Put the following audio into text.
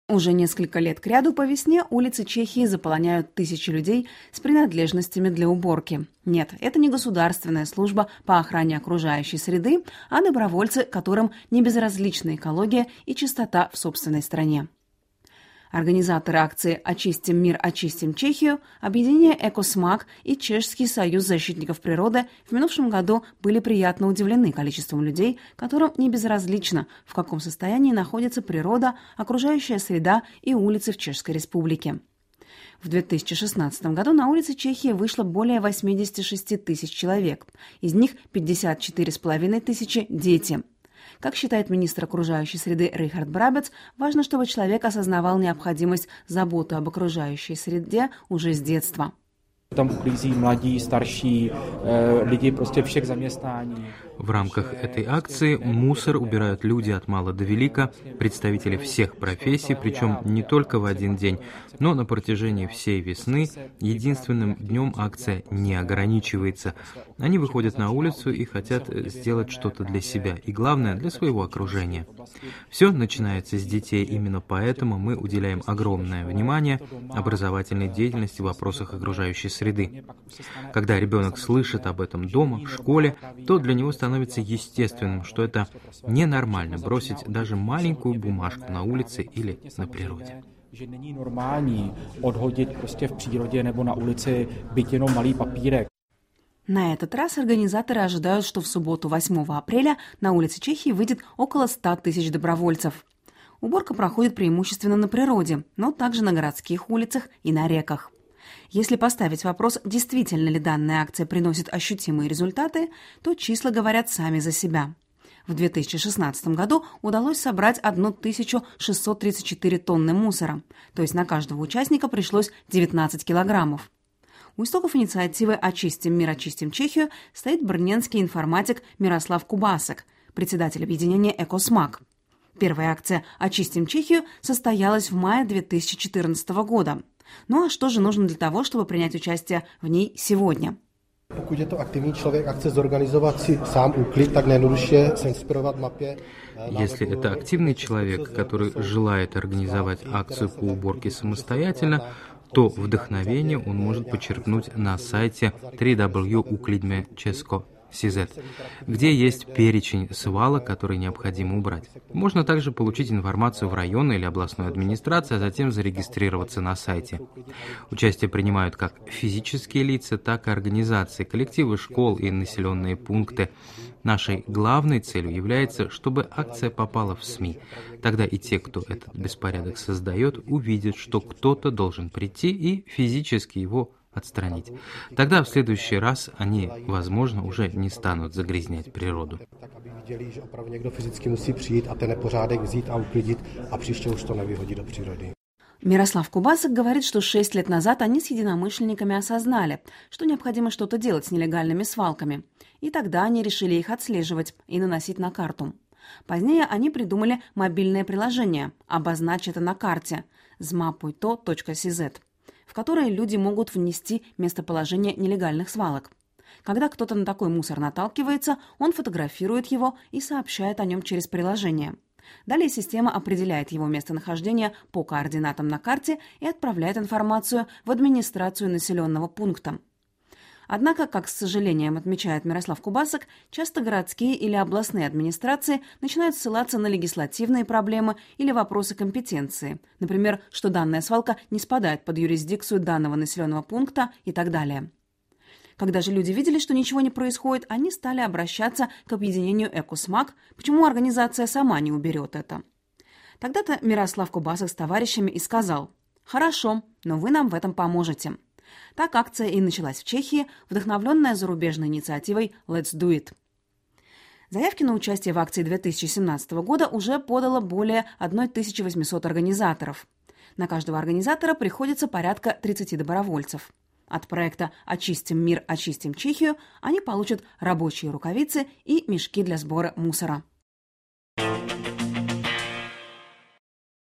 Уже несколько лет кряду по весне улицы Чехии заполоняют тысячи людей с принадлежностями для уборки. Нет, это не государственная служба по охране окружающей среды, а добровольцы, которым не безразлична экология и чистота в собственной стране. Организаторы акции «Очистим мир, очистим Чехию», объединение «Экосмак» и Чешский союз защитников природы в минувшем году были приятно удивлены количеством людей, которым не безразлично, в каком состоянии находится природа, окружающая среда и улицы в Чешской Республике. В 2016 году на улицы Чехии вышло более 86 тысяч человек, из них 54,5 тысячи – дети. Как считает министр окружающей среды Рихард Брабец, важно, чтобы человек осознавал необходимость заботы об окружающей среде уже с детства. Там uklízí mladí, starší, lidi prostě všech zaměstnání. В рамках этой акции мусор убирают люди от мала до велика, представители всех профессий, причем не только в один день, но на протяжении всей весны. Единственным днем акция не ограничивается. Они выходят на улицу и хотят сделать что-то для себя, и главное, для своего окружения. Все начинается с детей, именно поэтому мы уделяем огромное внимание образовательной деятельности в вопросах окружающей среды. Когда ребенок слышит об этом дома, в школе, то для него становится естественным, что это ненормально бросить даже маленькую бумажку на улице или на природе. Že není normální odhodit prostě v přírodě nebo na ulici byť jenom malý papírek. На этот раз организаторы ожидают, что в субботу 8 апреля на улице Чехии выйдет около 100 тысяч добровольцев. Уборка проходит преимущественно на природе, но также на городских улицах и на реках. Если поставить вопрос, действительно ли данная акция приносит ощутимые результаты, то числа говорят сами за себя. В 2016 году удалось собрать 1634 тонны мусора, то есть на каждого участника пришлось 19 килограммов. У истоков инициативы «Очистим мир, очистим Чехию» стоит брненский информатик Мирослав Кубасек, председатель объединения «Экосмак». Первая акция «Очистим Чехию» состоялась в мае 2014 года. Ну а что же нужно для того, чтобы принять участие в ней сегодня? Pokud je to aktivní člověk a chce zorganizovat si sám úklid, tak nejjednoduše se inspirovat mapě. Если это активный человек, который желает организовать акцию по уборке самостоятельно, то вдохновение он может почерпнуть на сайте www.uklidme.cz, где есть перечень свалок, которые необходимо убрать. Можно также получить информацию в районной или областной администрации, а затем зарегистрироваться на сайте. Участие принимают как физические лица, так и организации, коллективы школ и населенные пункты. Нашей главной целью является, чтобы акция попала в СМИ. Тогда и те, кто этот беспорядок создает, увидят, что кто-то должен прийти и физически его отстранить. Тогда в следующий раз они, возможно, уже не станут загрязнять природу. Мирослав Кубасек говорит, что 6 лет назад они с единомышленниками осознали, что необходимо что-то делать с нелегальными свалками. И тогда они решили их отслеживать и наносить на карту. Позднее они придумали мобильное приложение «Обозначь это на карте» zmapuj.to.cz, в которое люди могут внести местоположение нелегальных свалок. Когда кто-то на такой мусор наталкивается, он фотографирует его и сообщает о нем через приложение. Далее система определяет его местонахождение по координатам на карте и отправляет информацию в администрацию населенного пункта. Однако, как с сожалением отмечает Мирослав Кубасек, часто городские или областные администрации начинают ссылаться на легислативные проблемы или вопросы компетенции, например, что данная свалка не спадает под юрисдикцию данного населенного пункта и так далее. Когда же люди видели, что ничего не происходит, они стали обращаться к объединению «Экосмак», почему организация сама не уберет это. Тогда-то Мирослав Кубасек с товарищами и сказал: «Хорошо, но вы нам в этом поможете». Так акция и началась в Чехии, вдохновленная зарубежной инициативой «Let's do it». Заявки на участие в акции 2017 года уже подало более 1800 организаторов. На каждого организатора приходится порядка 30 добровольцев. От проекта «Очистим мир, очистим Чехию» они получат рабочие рукавицы и мешки для сбора мусора.